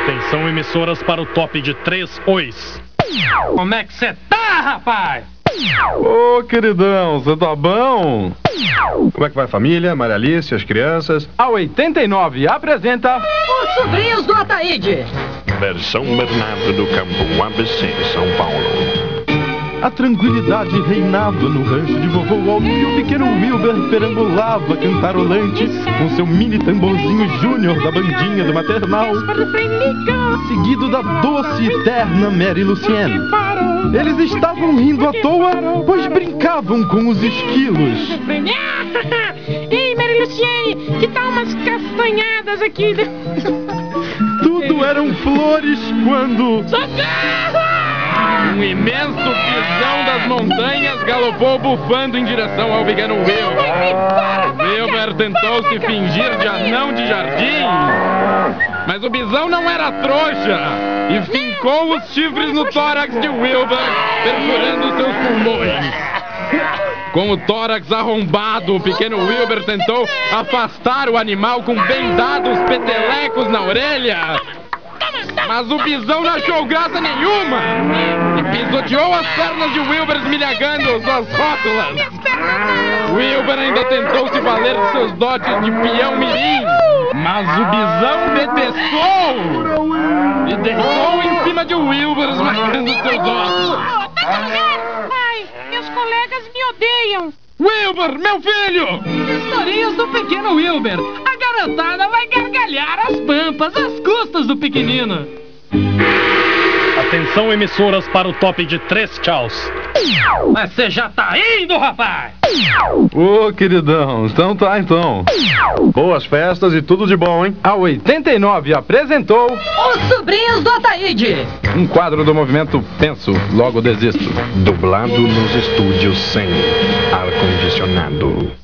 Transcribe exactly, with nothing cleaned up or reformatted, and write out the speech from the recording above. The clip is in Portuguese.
Atenção, emissoras, para o top de três ois. Como é que você tá, rapaz? Ô, queridão, você tá bom? Como é que vai a família, Maria Alice, as crianças? A oitenta e nove apresenta Os Sobrinhos do Ataíde. Versão Bernardo do Campo, A B C, São Paulo. A tranquilidade reinava no rancho de vovô Waldo e o pequeno Wilber perambulava cantarolante com seu mini tamborzinho júnior da bandinha do maternal, seguido da doce e terna Mary Lucienne. Eles estavam rindo à toa, pois brincavam com os esquilos. Ei, Mary Lucienne, que tal umas castanhadas aqui? Tudo eram flores quando... Socorro! Um imenso pisão das montanhas galopou bufando em direção ao pequeno Wilber. Wilber tentou se fingir de anão de jardim, mas o bisão não era trouxa e fincou os chifres no tórax de Wilber, perfurando seus pulmões. Com o tórax arrombado, o pequeno Wilber tentou afastar o animal com bem dados petelecos na orelha, mas o bisão não achou graça nenhuma e pisoteou as pernas de Wilber, esmilhagando suas rótulas. Wilber ainda tentou se valer de seus dotes de peão mirim, mas o bisão detestou e deitou em cima de Wilber, esmagando seus ossos. Ai, meus colegas me odeiam. Wilber, meu filho! Historinhas do pequeno Wilber. A garotada vai gargalhar as pampas às custas do pequenino. Atenção, emissoras, para o top de três tchauz. Mas você já tá indo, rapaz! Ô, queridão, então tá então. Boas festas e tudo de bom, hein? A oitenta e nove apresentou Os Sobrinhos do Ataíde. um quadro do movimento Penso, Logo Desisto. Dublado nos estúdios sem ar-condicionado.